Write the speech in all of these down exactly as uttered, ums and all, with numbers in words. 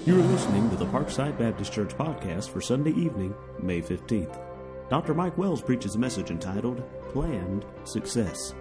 You are listening to the Parkside Baptist Church podcast for Sunday evening, May fifteenth. Doctor Mike Wells preaches a message entitled, Planned Success.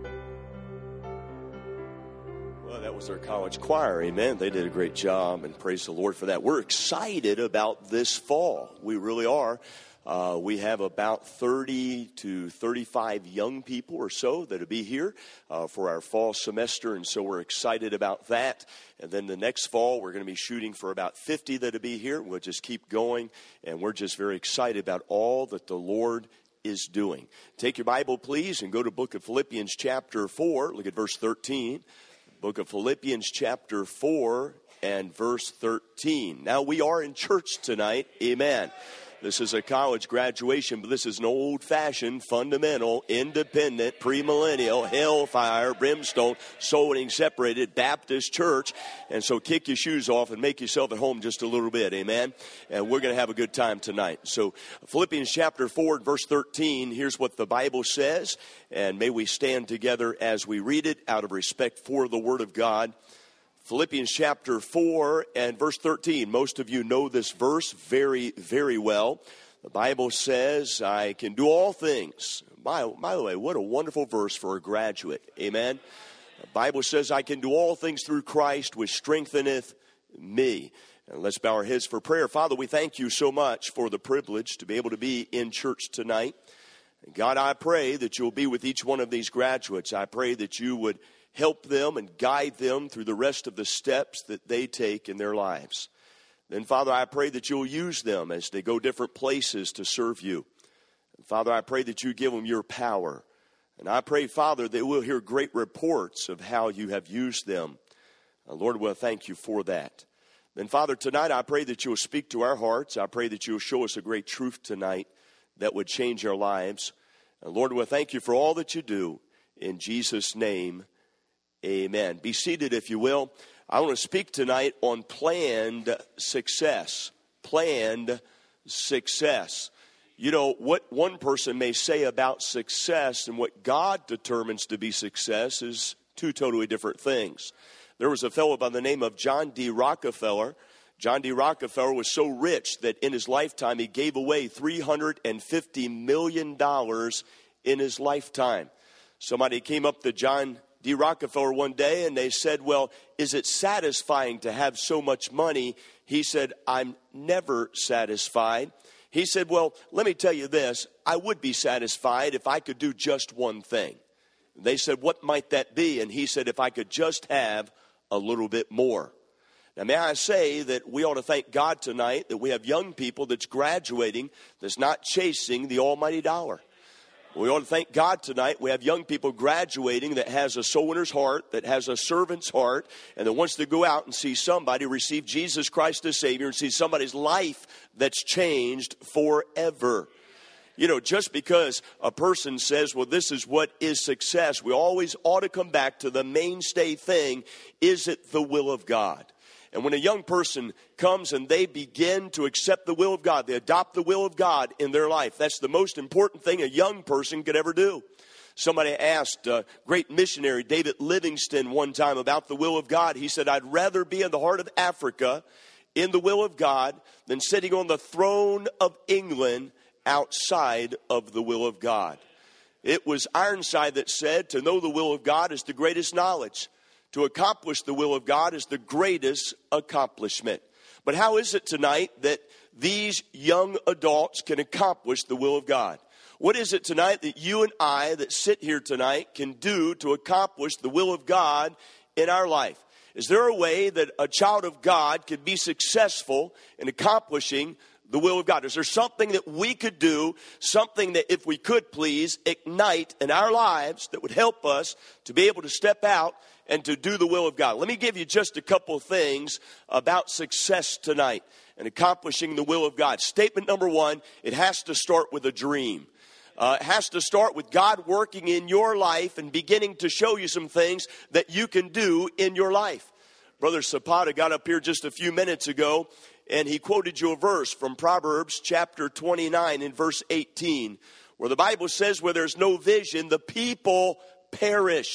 Well, that was our college choir, amen. They did a great job, and praise the Lord for that. We're excited about this fall. We really are. Uh, we have about thirty to thirty-five young people or so that will be here uh, for our fall semester, and so we're excited about that. And then the next fall, we're going to be shooting for about fifty that will be here. We'll just keep going, and we're just very excited about all that the Lord is doing. Take your Bible, please, and go to book of Philippians chapter four. Look at verse thirteen. Book of Philippians chapter four and verse thirteen. Now, we are in church tonight, amen. This is a college graduation, but this is an old-fashioned, fundamental, independent, premillennial, hellfire, brimstone, soul-winning, separated Baptist church. And so kick your shoes off and make yourself at home just a little bit, amen? And we're going to have a good time tonight. So Philippians chapter four, verse thirteen, here's what the Bible says. And may we stand together as we read it out of respect for the Word of God. Philippians chapter four and verse thirteen. Most of you know this verse very, very well. The Bible says, I can do all things. By, by the way, what a wonderful verse for a graduate. Amen. The Bible says, I can do all things through Christ, which strengtheneth me. And let's bow our heads for prayer. Father, we thank you so much for the privilege to be able to be in church tonight. And God, I pray that you'll be with each one of these graduates. I pray that you would help them and guide them through the rest of the steps that they take in their lives. Then, Father, I pray that you'll use them as they go different places to serve you. And Father, I pray that you give them your power. And I pray, Father, that we'll hear great reports of how you have used them. And Lord, we'll thank you for that. Then, Father, tonight I pray that you'll speak to our hearts. I pray that you'll show us a great truth tonight that would change our lives. And Lord, we'll thank you for all that you do. In Jesus' name, amen. Be seated, if you will. I want to speak tonight on planned success. Planned success. You know, what one person may say about success and what God determines to be success is two totally different things. There was a fellow by the name of John D. Rockefeller. John D. Rockefeller was so rich that in his lifetime he gave away three hundred fifty million dollars in his lifetime. Somebody came up to John D. Rockefeller one day and they said, well, is it satisfying to have so much money? He said, I'm never satisfied. He said, well, let me tell you this. I would be satisfied if I could do just one thing. They said, what might that be? And he said, if I could just have a little bit more. Now, may I say that we ought to thank God tonight that we have young people that's graduating that's not chasing the almighty dollar. We ought to thank God tonight. We have young people graduating that has a soul winner's heart, that has a servant's heart, and that wants to go out and see somebody receive Jesus Christ as Savior and see somebody's life that's changed forever. You know, just because a person says, well, this is what is success, we always ought to come back to the mainstay thing. Is it the will of God? And when a young person comes and they begin to accept the will of God, they adopt the will of God in their life, that's the most important thing a young person could ever do. Somebody asked uh, great missionary David Livingstone one time about the will of God. He said, I'd rather be in the heart of Africa in the will of God than sitting on the throne of England outside of the will of God. It was Ironside that said, to know the will of God is the greatest knowledge. To accomplish the will of God is the greatest accomplishment. But how is it tonight that these young adults can accomplish the will of God? What is it tonight that you and I that sit here tonight can do to accomplish the will of God in our life? Is there a way that a child of God can be successful in accomplishing the will of God? Is there something that we could do, something that if we could please ignite in our lives that would help us to be able to step out and to do the will of God? Let me give you just a couple of things about success tonight and accomplishing the will of God. Statement number one, it has to start with a dream. Uh, it has to start with God working in your life and beginning to show you some things that you can do in your life. Brother Zapata got up here just a few minutes ago and he quoted you a verse from Proverbs chapter twenty-nine in verse eighteen, where the Bible says, where there's no vision, the people perish.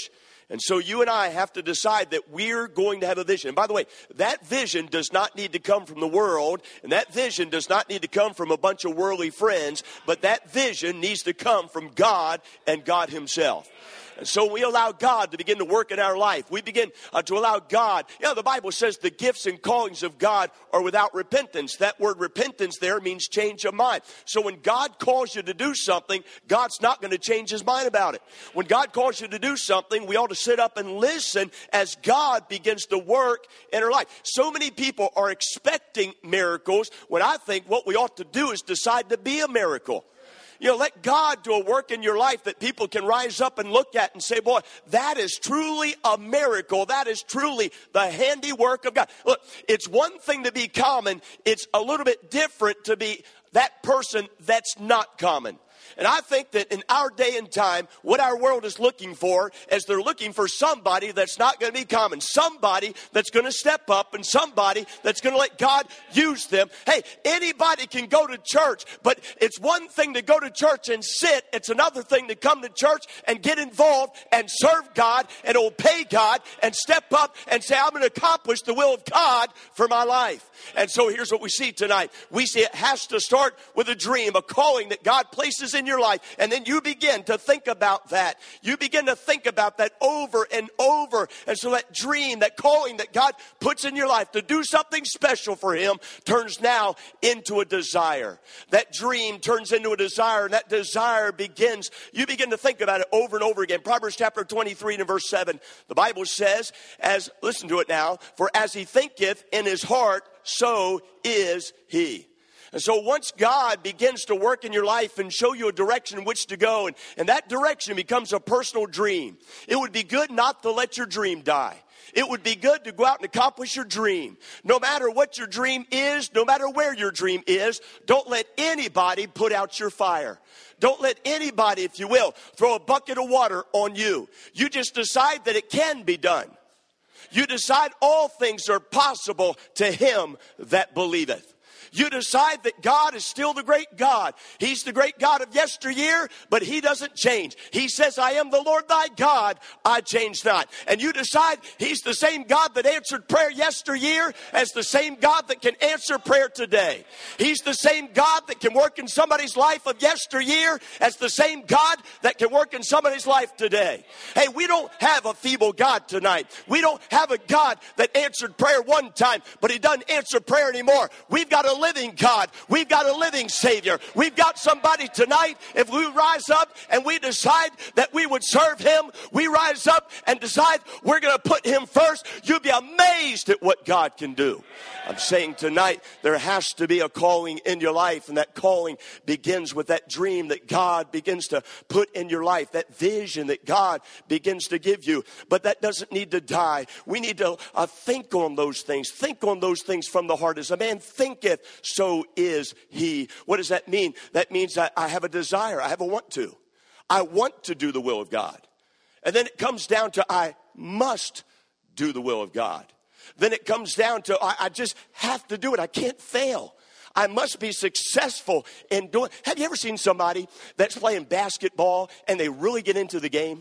And so you and I have to decide that we're going to have a vision. And by the way, that vision does not need to come from the world, and that vision does not need to come from a bunch of worldly friends, but that vision needs to come from God and God himself. And so we allow God to begin to work in our life. We begin uh, to allow God. You know, the Bible says the gifts and callings of God are without repentance. That word repentance there means change of mind. So when God calls you to do something, God's not going to change his mind about it. When God calls you to do something, we ought to sit up and listen as God begins to work in our life. So many people are expecting miracles when I think what we ought to do is decide to be a miracle. You know, let God do a work in your life that people can rise up and look at and say, boy, that is truly a miracle. That is truly the handiwork of God. Look, it's one thing to be common. It's a little bit different to be that person that's not common. And I think that in our day and time, what our world is looking for is they're looking for somebody that's not going to be common. Somebody that's going to step up and somebody that's going to let God use them. Hey, anybody can go to church, but it's one thing to go to church and sit. It's another thing to come to church and get involved and serve God and obey God and step up and say, I'm going to accomplish the will of God for my life. And so here's what we see tonight. We see it has to start with a dream, a calling that God places in your life. And then you begin to think about that. You begin to think about that over and over. And so that dream, that calling that God puts in your life to do something special for him turns now into a desire. That dream turns into a desire, and that desire begins, you begin to think about it over and over again. Proverbs chapter twenty-three and verse seven, the Bible says, as, listen to it now, for as he thinketh in his heart, so is he. And so once God begins to work in your life and show you a direction in which to go, and, and that direction becomes a personal dream, it would be good not to let your dream die. It would be good to go out and accomplish your dream. No matter what your dream is, no matter where your dream is, don't let anybody put out your fire. Don't let anybody, if you will, throw a bucket of water on you. You just decide that it can be done. You decide all things are possible to him that believeth. You decide that God is still the great God. He's the great God of yesteryear, but he doesn't change. He says, I am the Lord thy God, I change not. And you decide he's the same God that answered prayer yesteryear as the same God that can answer prayer today. He's the same God that can work in somebody's life of yesteryear as the same God that can work in somebody's life today. Hey, we don't have a feeble God tonight. We don't have a God that answered prayer one time, but he doesn't answer prayer anymore. We've got a living God. We've got a living Savior. We've got somebody tonight, if we rise up and we decide that we would serve him, we rise up and decide we're going to put him first, you'll be amazed at what God can do. I'm saying tonight there has to be a calling in your life, and that calling begins with that dream that God begins to put in your life, that vision that God begins to give you. But that doesn't need to die. We need to uh, think on those things. Think on those things from the heart. As a man thinketh, so is he. What does that mean? That means that I have a desire. I have a want to. I want to do the will of God. And then it comes down to I must do the will of God. Then it comes down to I, I just have to do it. I can't fail. I must be successful in doing. Have you ever seen somebody that's playing basketball and they really get into the game?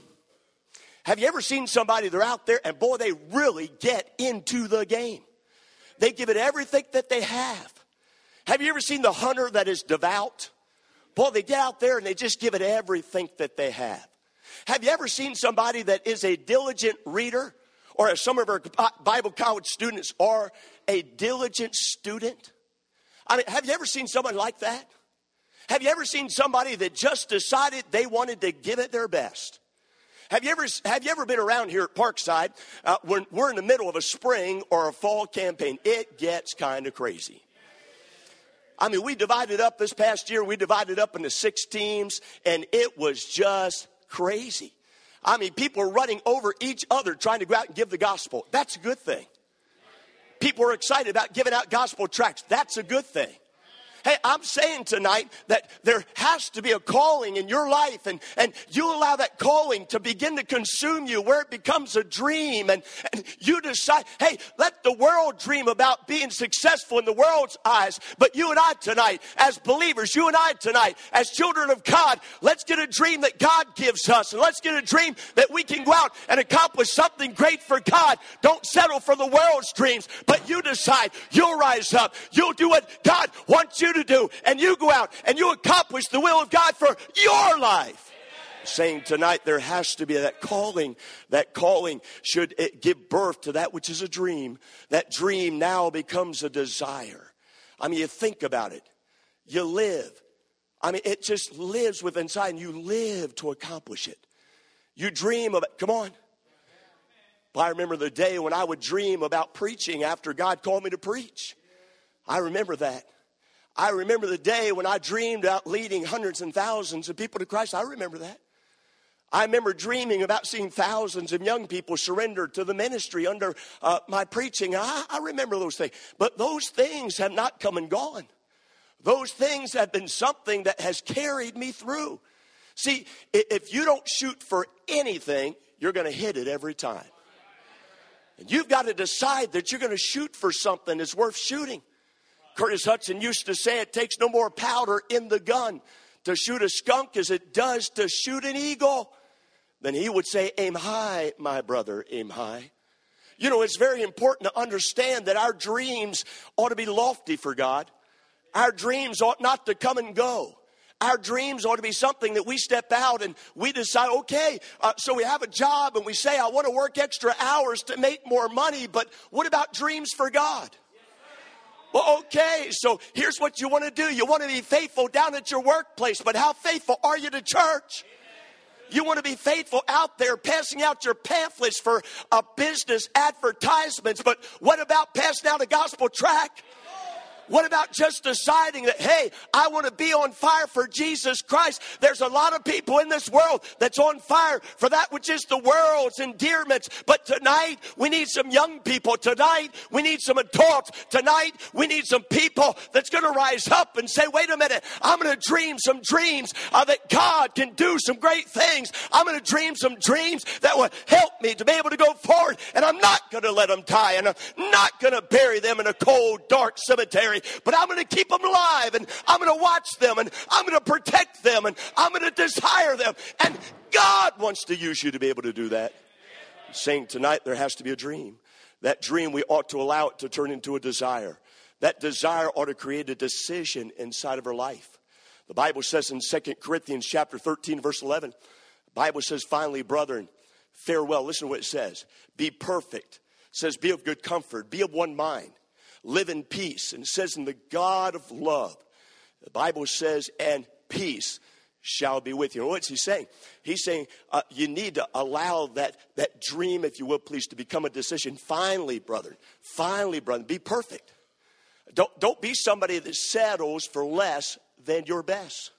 Have you ever seen somebody, they're out there and boy, they really get into the game. They give it everything that they have. Have you ever seen the hunter that is devout? Boy, they get out there and they just give it everything that they have. Have you ever seen somebody that is a diligent reader? Or as some of our Bible college students are, a diligent student? I mean, have you ever seen somebody like that? Have you ever seen somebody that just decided they wanted to give it their best? Have you ever have you ever been around here at Parkside uh, when we're in the middle of a spring or a fall campaign? It gets kind of crazy. I mean, we divided up this past year. We divided up into six teams, and it was just crazy. I mean, people are running over each other trying to go out and give the gospel. That's a good thing. People are excited about giving out gospel tracts. That's a good thing. Hey, I'm saying tonight that there has to be a calling in your life, and, and you allow that calling to begin to consume you where it becomes a dream, and, and you decide, hey, let the world dream about being successful in the world's eyes, but you and I tonight, as believers, you and I tonight, as children of God, let's get a dream that God gives us, and let's get a dream that we can go out and accomplish something great for God. Don't settle for the world's dreams, but you decide, you'll rise up, you'll do what God wants you to do, and you go out and you accomplish the will of God for your life. Amen. Saying tonight there has to be that calling. That calling should it give birth to that which is a dream. That dream now becomes a desire. I mean, you think about it. You live. I mean, it just lives within inside, and you live to accomplish it. You dream of it. Come on. I remember the day when I would dream about preaching after God called me to preach. I remember that. I remember the day when I dreamed about leading hundreds and thousands of people to Christ. I remember that. I remember dreaming about seeing thousands of young people surrender to the ministry under uh, my preaching. I, I remember those things. But those things have not come and gone. Those things have been something that has carried me through. See, if you don't shoot for anything, you're going to hit it every time. And you've got to decide that you're going to shoot for something that's worth shooting. Curtis Hudson used to say it takes no more powder in the gun to shoot a skunk as it does to shoot an eagle. Then he would say, aim high, my brother, aim high. You know, it's very important to understand that our dreams ought to be lofty for God. Our dreams ought not to come and go. Our dreams ought to be something that we step out and we decide, okay, uh, so we have a job and we say, I want to work extra hours to make more money, but what about dreams for God? Well, okay, so here's what you want to do. You want to be faithful down at your workplace, but how faithful are you to church? You want to be faithful out there passing out your pamphlets for uh, business advertisements, but what about passing out a gospel tract? What about just deciding that, hey, I want to be on fire for Jesus Christ? There's a lot of people in this world that's on fire for that which is the world's endearments. But tonight, we need some young people. Tonight, we need some adults. Tonight, we need some people that's going to rise up and say, wait a minute, I'm going to dream some dreams uh, that God can do some great things. I'm going to dream some dreams that will help me to be able to go forward. And I'm not going to let them die. And I'm not going to bury them in a cold, dark cemetery. But I'm going to keep them alive, and I'm going to watch them, and I'm going to protect them, and I'm going to desire them. And God wants to use you to be able to do that. I'm saying tonight there has to be a dream. That dream, we ought to allow it to turn into a desire. That desire ought to create a decision inside of our life. The Bible says in Second Corinthians chapter thirteen, verse eleven, the Bible says, finally, brethren, farewell. Listen to what it says. Be perfect. It says, be of good comfort. Be of one mind. Live in peace. And it says, in the God of love, the Bible says, and peace shall be with you. And what's he saying? He's saying uh, you need to allow that, that dream, if you will, please, to become a decision. Finally, brother, finally, brother, be perfect. Don't, don't be somebody that settles for less than your best.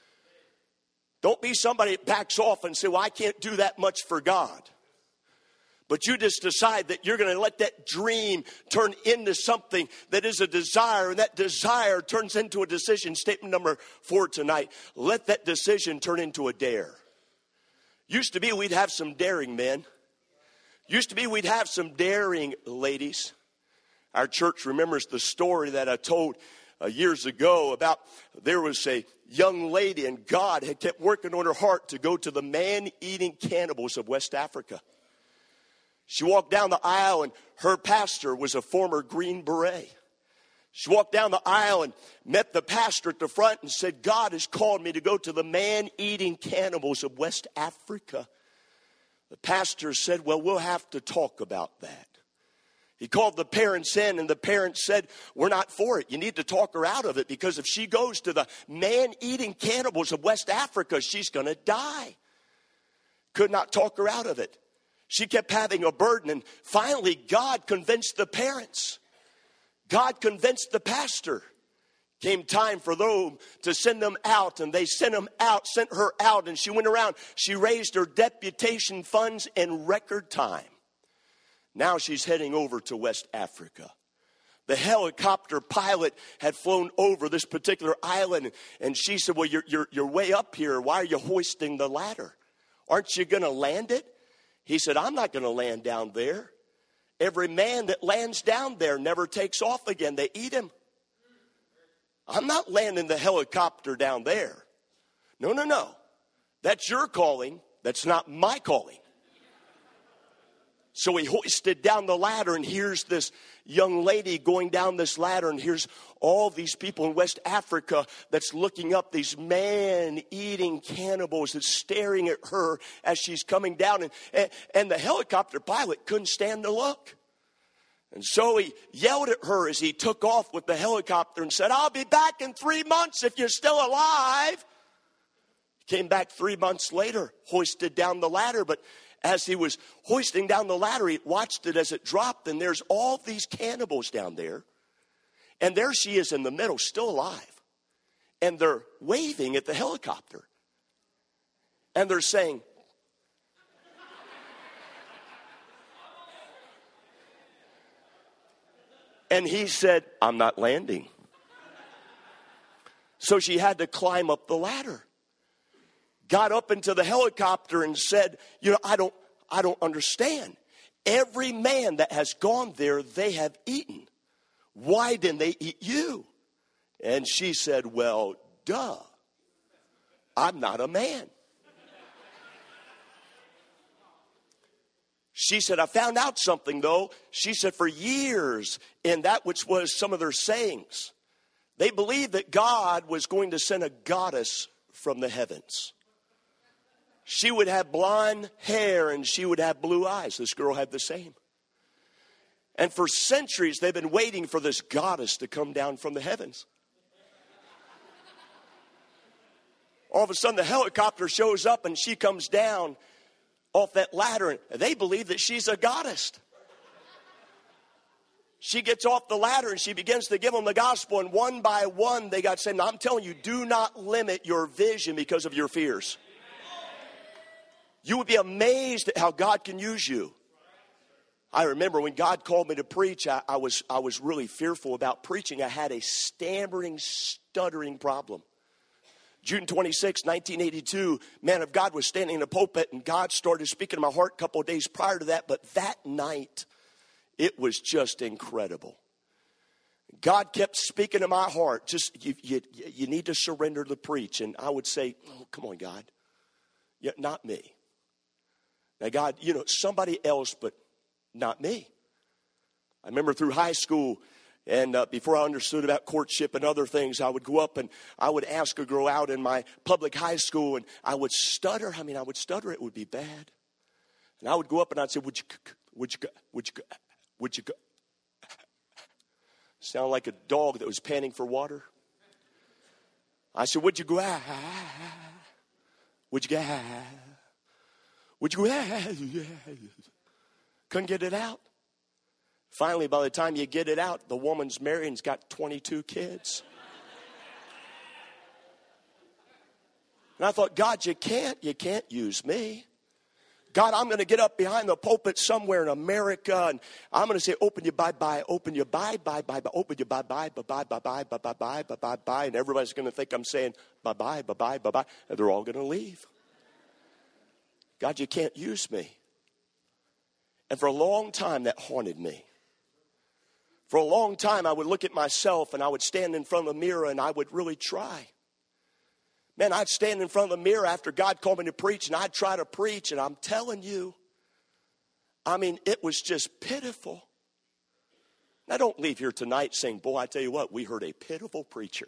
Don't be somebody that backs off and say, well, I can't do that much for God. But you just decide that you're going to let that dream turn into something that is a desire, and that desire turns into a decision. Statement number four tonight. Let that decision turn into a dare. Used to be we'd have some daring men. Used to be we'd have some daring ladies. Our church remembers the story that I told uh, years ago about there was a young lady, and God had kept working on her heart to go to the man-eating cannibals of West Africa. She walked down the aisle, and her pastor was a former Green Beret. She walked down the aisle and met the pastor at the front and said, God has called me to go to the man-eating cannibals of West Africa. The pastor said, well, we'll have to talk about that. He called the parents in, and the parents said, we're not for it. You need to talk her out of it, because if she goes to the man-eating cannibals of West Africa, she's going to die. Could not talk her out of it. She kept having a burden, and finally God convinced the parents. God convinced the pastor. Came time for them to send them out, and they sent them out, sent her out, and she went around. She raised her deputation funds in record time. Now she's heading over to West Africa. The helicopter pilot had flown over this particular island, and she said, well, you're, you're, you're way up here. Why are you hoisting the ladder? Aren't you going to land it? He said, I'm not going to land down there. Every man that lands down there never takes off again. They eat him. I'm not landing the helicopter down there. No, no, no. That's your calling. That's not my calling. So he hoisted down the ladder, and here's this young lady going down this ladder, and here's all these people in West Africa that's looking up, these man-eating cannibals that's staring at her as she's coming down. And, and, and the helicopter pilot couldn't stand to look. And so he yelled at her as he took off with the helicopter and said, I'll be back in three months if you're still alive. He came back three months later, hoisted down the ladder, but as he was hoisting down the ladder, he watched it as it dropped, and there's all these cannibals down there. And there she is in the middle, still alive. And they're waving at the helicopter. And they're saying, and he said, I'm not landing. So she had to climb up the ladder. Got up into the helicopter and said, you know, I don't, I don't understand. Every man that has gone there, they have eaten. Why didn't they eat you? And she said, well, duh. I'm not a man. She said, I found out something, though. She said, for years, in that which was some of their sayings, they believed that God was going to send a goddess from the heavens. She would have blonde hair and she would have blue eyes. This girl had the same. And for centuries, they've been waiting for this goddess to come down from the heavens. All of a sudden, the helicopter shows up and she comes down off that ladder. And they believe that she's a goddess. She gets off the ladder and she begins to give them the gospel. And one by one, they got saved. Now, I'm telling you, do not limit your vision because of your fears. You would be amazed at how God can use you. I remember when God called me to preach, I, I was I was really fearful about preaching. I had a stammering, stuttering problem. June twenty-sixth, nineteen eighty-two, man of God was standing in the pulpit, and God started speaking to my heart a couple of days prior to that. But that night, it was just incredible. God kept speaking to my heart, just you, you, you need to surrender to preach. And I would say, oh, come on, God. Yeah, not me. Now, God, you know, somebody else, but not me. I remember through high school, and uh, before I understood about courtship and other things, I would go up and I would ask a girl out in my public high school, and I would stutter. I mean, I would stutter. It would be bad. And I would go up and I'd say, would you, would you, would you, would you, sound like a dog that was panting for water. I said, would you go, would you go, would you go, couldn't get it out. Finally, by the time you get it out, the woman's married and's got twenty-two kids. And I thought, God, you can't, you can't use me. God, I'm going to get up behind the pulpit somewhere in America, and I'm going to say, open your bye-bye, open your bye-bye, bye-bye, open your bye-bye, bye-bye, bye-bye, bye-bye, bye-bye, bye-bye, bye, and everybody's going to think I'm saying bye-bye, bye-bye, bye-bye, and they're all going to leave. God, you can't use me. And for a long time, that haunted me. For a long time, I would look at myself, and I would stand in front of the mirror, and I would really try. Man, I'd stand in front of the mirror after God called me to preach, and I'd try to preach, and I'm telling you, I mean, it was just pitiful. Now, don't leave here tonight saying, boy, I tell you what, we heard a pitiful preacher.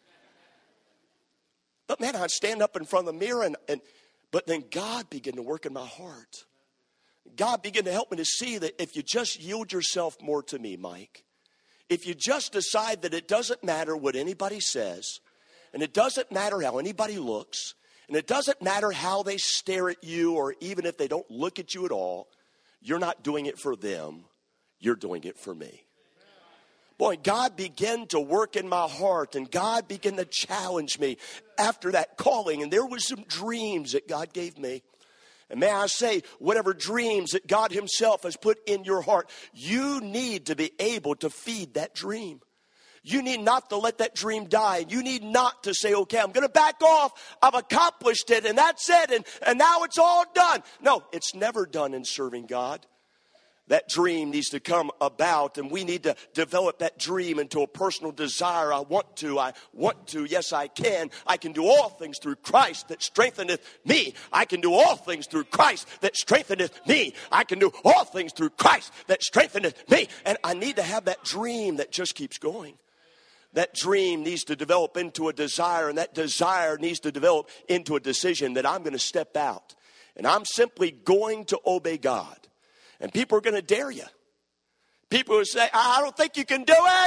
But man, I'd stand up in front of the mirror, and, and but then God began to work in my heart. God began to help me to see that if you just yield yourself more to me, Mike, if you just decide that it doesn't matter what anybody says, and it doesn't matter how anybody looks, and it doesn't matter how they stare at you, or even if they don't look at you at all, you're not doing it for them, you're doing it for me. Boy, God began to work in my heart, and God began to challenge me after that calling, and there was some dreams that God gave me. And may I say, whatever dreams that God himself has put in your heart, you need to be able to feed that dream. You need not to let that dream die. You need not to say, okay, I'm going to back off. I've accomplished it, and that's it, and, and now it's all done. No, it's never done in serving God. That dream needs to come about, and we need to develop that dream into a personal desire. I want to, I want to, yes, I can. I can do all things through Christ that strengtheneth me. I can do all things through Christ that strengtheneth me. I can do all things through Christ that strengtheneth me. And I need to have that dream that just keeps going. That dream needs to develop into a desire, and that desire needs to develop into a decision that I'm going to step out. And I'm simply going to obey God. And people are going to dare you. People will say, I don't think you can do it.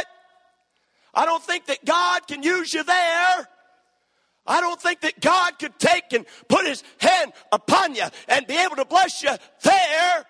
I don't think that God can use you there. I don't think that God could take and put his hand upon you and be able to bless you there.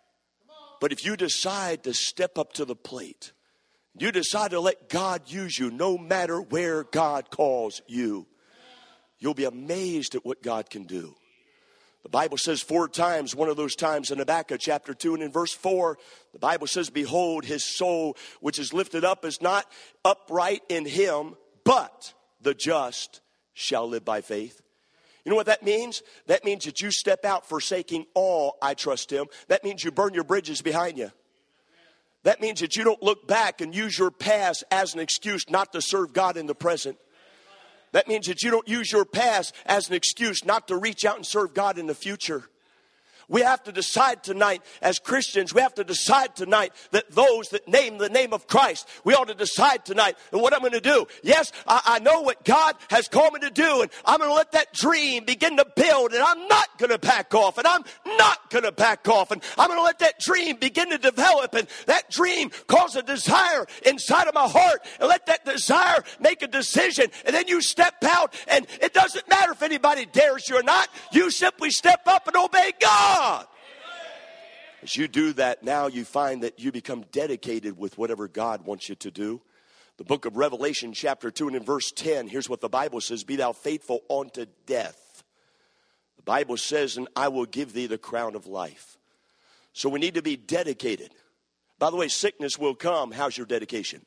But if you decide to step up to the plate, you decide to let God use you no matter where God calls you, you'll be amazed at what God can do. The Bible says four times, one of those times in Habakkuk chapter two and in verse four, the Bible says, behold, his soul which is lifted up is not upright in him, but the just shall live by faith. You know what that means? That means that you step out forsaking all, I trust him. That means you burn your bridges behind you. That means that you don't look back and use your past as an excuse not to serve God in the present. That means that you don't use your past as an excuse not to reach out and serve God in the future. We have to decide tonight as Christians, we have to decide tonight that those that name the name of Christ, we ought to decide tonight that what I'm going to do. Yes, I, I know what God has called me to do, and I'm going to let that dream begin to build, and I'm not going to back off, and I'm not going to back off, and I'm going to let that dream begin to develop, and that dream cause a desire inside of my heart, and let that desire make a decision, and then you step out, and it doesn't matter if anybody dares you or not. You simply step up and obey God. God. As you do that, now you find that you become dedicated with whatever God wants you to do. The book of Revelation chapter two and in verse ten, here's what the Bible says, be thou faithful unto death. The Bible says, and I will give thee the crown of life. So we need to be dedicated. By the way, sickness will come. How's your dedication?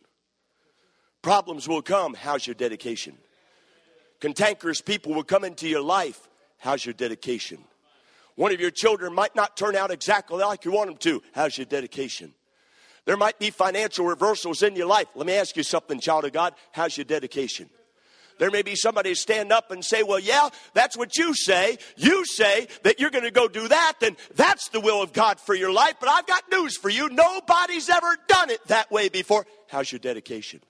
Problems will come. How's your dedication? Cantankerous people will come into your life. How's your dedication? One of your children might not turn out exactly like you want them to. How's your dedication? There might be financial reversals in your life. Let me ask you something, child of God. How's your dedication? There may be somebody stand up and say, well, yeah, that's what you say. You say that you're going to go do that, and that's the will of God for your life. But I've got news for you. Nobody's ever done it that way before. How's your dedication?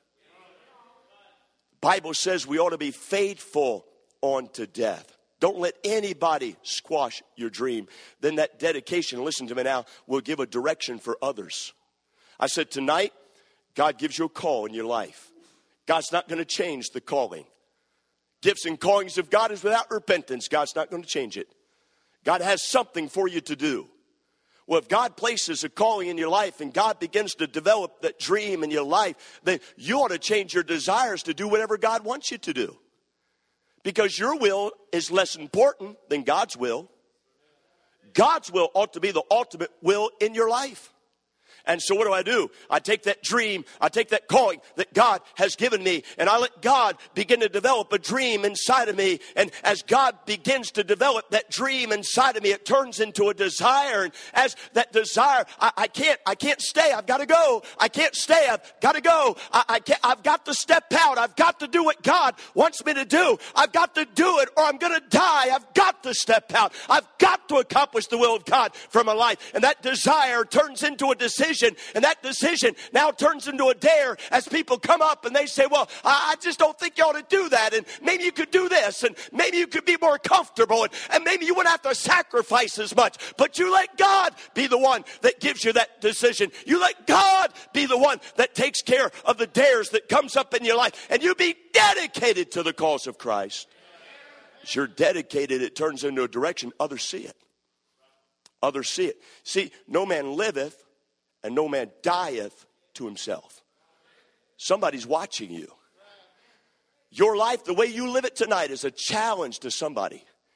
The Bible says we ought to be faithful unto death. Don't let anybody squash your dream. Then that dedication, listen to me now, will give a direction for others. I said tonight, God gives you a call in your life. God's not going to change the calling. Gifts and callings of God is without repentance. God's not going to change it. God has something for you to do. Well, if God places a calling in your life and God begins to develop that dream in your life, then you ought to change your desires to do whatever God wants you to do. Because your will is less important than God's will. God's will ought to be the ultimate will in your life. And so what do I do? I take that dream, I take that calling that God has given me, and I let God begin to develop a dream inside of me. And as God begins to develop that dream inside of me, it turns into a desire. And as that desire, I, I can't, I can't stay. I've got to go. I can't stay. I've got to go. I, I can't, I've got to step out. I've got to do what God wants me to do. I've got to do it, or I'm going to die. I've got to step out. I've got to accomplish the will of God for my life. And that desire turns into a decision. And that decision now turns into a dare as people come up and they say, well, I just don't think you ought to do that. And maybe you could do this. And maybe you could be more comfortable. And, and maybe you wouldn't have to sacrifice as much. But you let God be the one that gives you that decision. You let God be the one that takes care of the dares that comes up in your life. And you be dedicated to the cause of Christ. As you're dedicated, it turns into a direction. Others see it. Others see it. See, no man liveth and no man dieth to himself. Somebody's watching you. Your life, the way you live it tonight, is a challenge to somebody.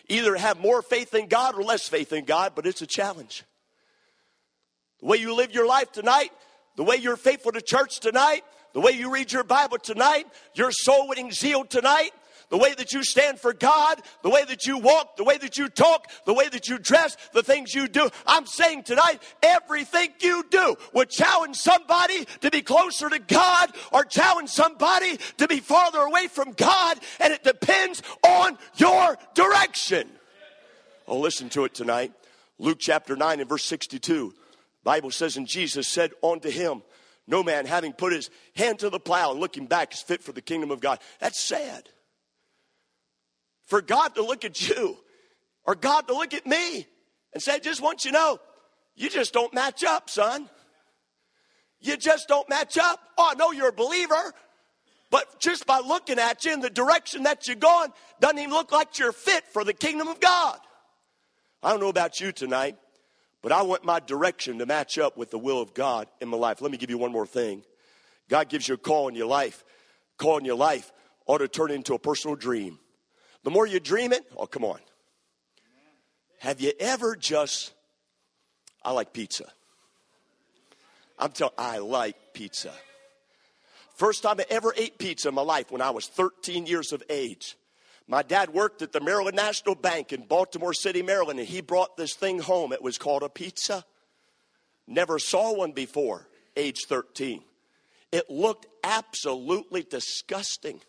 either have more faith in God or less faith in God, but it's a challenge. The way you live your life tonight, the way you're faithful to church tonight, the way you read your Bible tonight, your soul-winning zeal tonight, the way that you stand for God, the way that you walk, the way that you talk, the way that you dress, the things you do. I'm saying tonight, everything you do would challenge somebody to be closer to God or challenge somebody to be farther away from God, and it depends on your direction. Oh, listen to it tonight. Luke chapter nine and verse sixty-two. Bible says, and Jesus said unto him, no man having put his hand to the plow and looking back is fit for the kingdom of God. That's sad. For God to look at you or God to look at me and say, I just want you to know, you just don't match up, son. You just don't match up. Oh, I know you're a believer, but just by looking at you in the direction that you're going, doesn't even look like you're fit for the kingdom of God. I don't know about you tonight, but I want my direction to match up with the will of God in my life. Let me give you one more thing. God gives you a call in your life. Call in your life ought to turn into a personal dream. The more you dream it, oh, come on. Have you ever just, I like pizza. I'm telling I like pizza. First time I ever ate pizza in my life when I was thirteen years of age. My dad worked at the Maryland National Bank in Baltimore City, Maryland, and he brought this thing home. It was called a pizza. Never saw one before, age thirteen. It looked absolutely disgusting.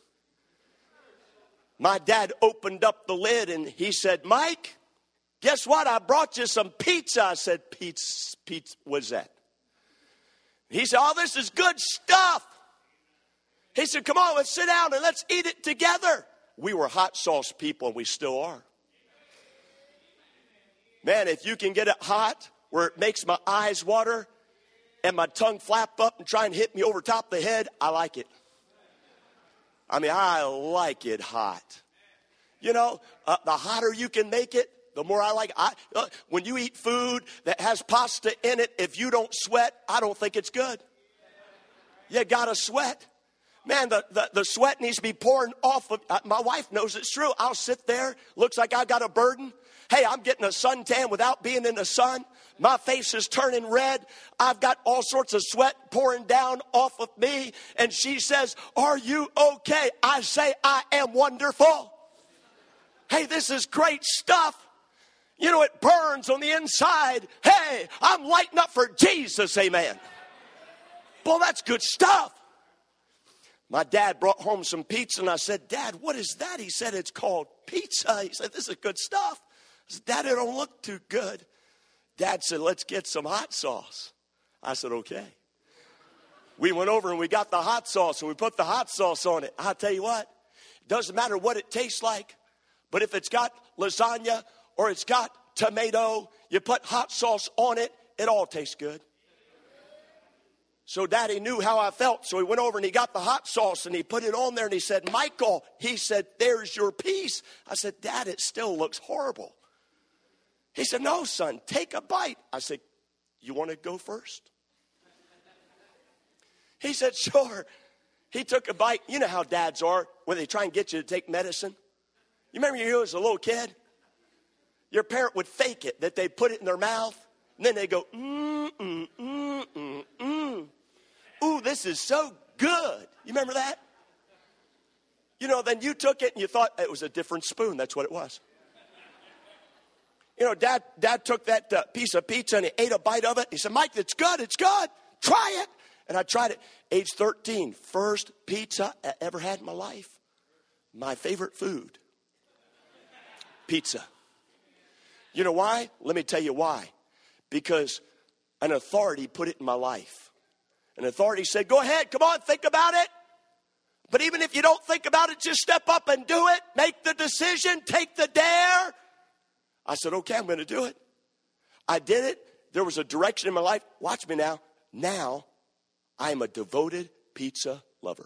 My dad opened up the lid and he said, Mike, guess what? I brought you some pizza. I said, pizza, pizza, what's that? He said, oh, this is good stuff. He said, come on, let's sit down and let's eat it together. We were hot sauce people, and we still are. Man, if you can get it hot where it makes my eyes water and my tongue flap up and try and hit me over top of the head, I like it. I mean, I like it hot. You know, uh, the hotter you can make it, the more I like it. I, uh, when you eat food that has pasta in it, if you don't sweat, I don't think it's good. You gotta sweat. Man, the, the, the sweat needs to be pouring off of, uh, my wife knows it's true. I'll sit there, looks like I got a burden. Hey, I'm getting a suntan without being in the sun. My face is turning red. I've got all sorts of sweat pouring down off of me. And she says, are you okay? I say, I am wonderful. Hey, this is great stuff. You know, it burns on the inside. Hey, I'm lighting up for Jesus, amen. Boy, that's good stuff. My dad brought home some pizza, and I said, Dad, what is that? He said, it's called pizza. He said, this is good stuff. I said, Dad, it don't look too good. Dad said, let's get some hot sauce. I said, okay. We went over and we got the hot sauce, and we put the hot sauce on it. I'll tell you what, it doesn't matter what it tastes like, but if it's got lasagna or it's got tomato, you put hot sauce on it, it all tastes good. So Daddy knew how I felt, so he went over and he got the hot sauce and he put it on there and he said, Michael, he said, there's your piece. I said, Dad, it still looks horrible. He said, no, son, take a bite. I said, you want to go first? He said, sure. He took a bite. You know how dads are when they try and get you to take medicine. You remember you as a little kid? Your parent would fake it, that they put it in their mouth, and then they go, mm, mm, mm, mm, mm. Ooh, this is so good. You remember that? You know, then you took it and you thought it was a different spoon. That's what it was. You know, Dad Dad took that uh, piece of pizza and he ate a bite of it. He said, Mike, it's good. It's good. Try it. And I tried it. Age thirteen, first pizza I ever had in my life. My favorite food. Pizza. You know why? Let me tell you why. Because an authority put it in my life. An authority said, go ahead, come on, think about it. But even if you don't think about it, just step up and do it. Make the decision, take the dare. I said, okay, I'm going to do it. I did it. There was a direction in my life. Watch me now. Now, I am a devoted pizza lover.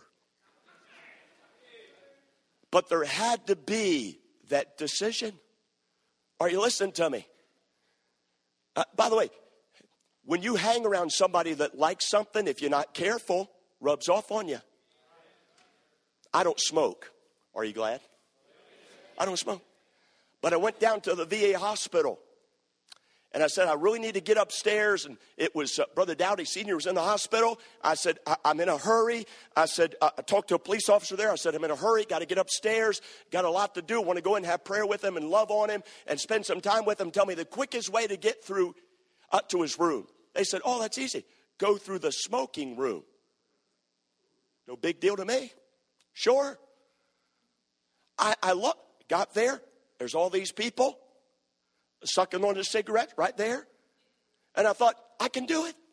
But there had to be that decision. Are you listening to me? Uh, by the way, when you hang around somebody that likes something, if you're not careful, rubs off on you. I don't smoke. Are you glad? I don't smoke. But I went down to the V A hospital. And I said, I really need to get upstairs. And it was uh, Brother Dowdy Senior was in the hospital. I said, I- I'm in a hurry. I said, uh, I talked to a police officer there. I said, I'm in a hurry. Got to get upstairs. Got a lot to do. Want to go in and have prayer with him and love on him and spend some time with him. Tell me the quickest way to get through uh, to his room. They said, oh, that's easy. Go through the smoking room. No big deal to me. Sure. I, I look, got there. There's all these people sucking on a cigarette right there. And I thought, I can do it.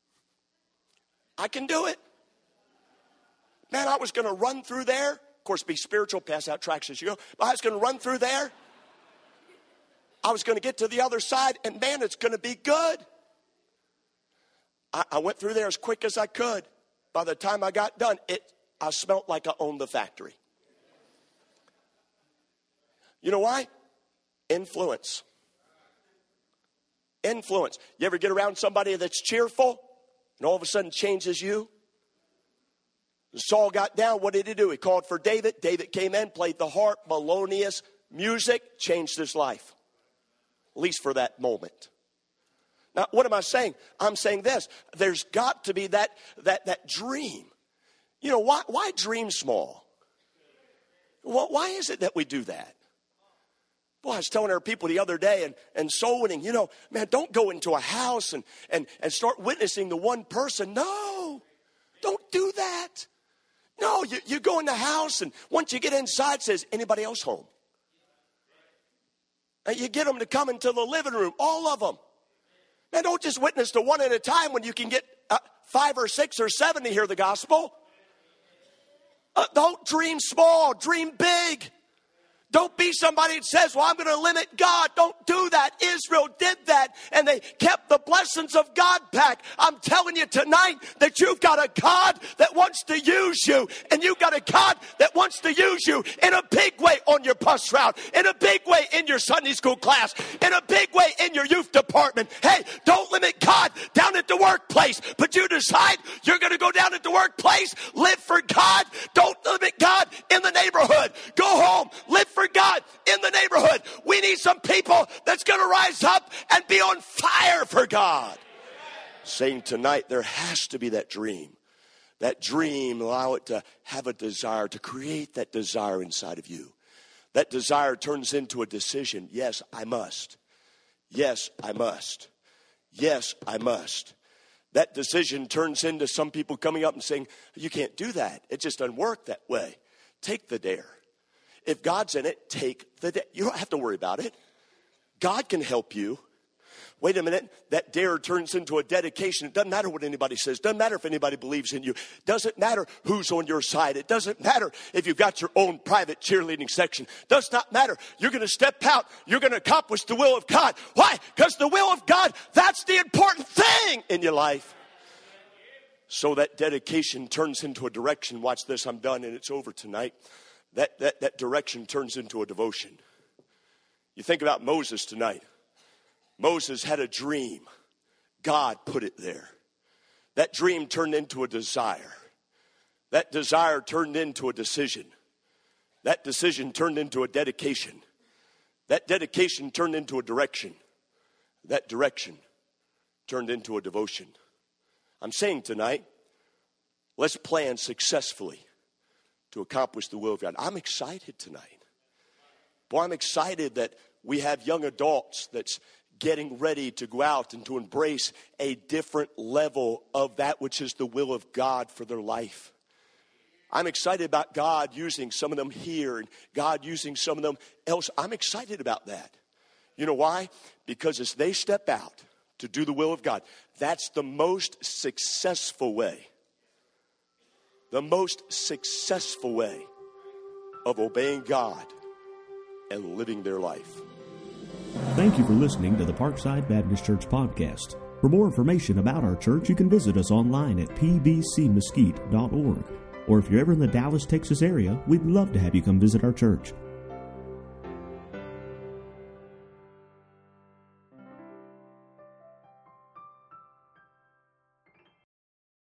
I can do it. Man, I was going to run through there. Of course, be spiritual, pass out tracts as you go. But I was going to run through there. I was going to get to the other side, and man, it's going to be good. I, I went through there as quick as I could. By the time I got done, it I smelled like I owned the factory. You know why? Influence. Influence. You ever get around somebody that's cheerful and all of a sudden changes you? Saul got down. What did he do? He called for David. David came in, played the harp, melodious music, changed his life. At least for that moment. Now, what am I saying? I'm saying this. There's got to be that that that dream. You know, why why dream small? Well, why is it that we do that? Boy, I was telling our people the other day, and, and soul winning, you know, man, don't go into a house and, and, and start witnessing to one person. No, don't do that. No, you, you go in the house, and once you get inside, it says, anybody else home? And you get them to come into the living room, all of them. Man, don't just witness to one at a time when you can get uh, five or six or seven to hear the gospel. Uh, don't dream small, dream big. Don't be somebody that says, well, I'm going to limit God. Don't do that. Israel did that, and they kept the blessings of God back. I'm telling you tonight that you've got a God that wants to use you, and you've got a God that wants to use you in a big way on your bus route, in a big way in your Sunday school class, in a big way in your youth department. Hey, don't limit God down at the workplace, but you decide you're going to go down at the workplace, live for God. Don't limit God in the neighborhood. Go home, live for God in the neighborhood. We need some people that's going to rise up and be on fire for God. Saying tonight, there has to be that dream. That dream, allow it to have a desire, to create that desire inside of you. That desire turns into a decision. Yes, I must. Yes, I must. Yes, I must. That decision turns into some people coming up and saying, you can't do that. It just doesn't work that way. Take the dare. If God's in it, take the dare. You don't have to worry about it. God can help you. Wait a minute. That dare turns into a dedication. It doesn't matter what anybody says. It doesn't matter if anybody believes in you. It doesn't matter who's on your side. It doesn't matter if you've got your own private cheerleading section. It does not matter. You're going to step out. You're going to accomplish the will of God. Why? Because the will of God, that's the important thing in your life. So that dedication turns into a direction. Watch this. I'm done and it's over tonight. That, that, that direction turns into a devotion. You think about Moses tonight. Moses had a dream. God put it there. That dream turned into a desire. That desire turned into a decision. That decision turned into a dedication. That dedication turned into a direction. That direction turned into a devotion. I'm saying tonight, let's plan successfully to accomplish the will of God. I'm excited tonight. Boy, I'm excited that we have young adults that's getting ready to go out and to embrace a different level of that which is the will of God for their life. I'm excited about God using some of them here and God using some of them else. I'm excited about that. You know why? Because as they step out to do the will of God, that's the most successful way. The most successful way of obeying God and living their life. Thank you for listening to the Parkside Baptist Church podcast. For more information about our church, you can visit us online at p b c mesquite dot org. Or if you're ever in the Dallas, Texas area, we'd love to have you come visit our church.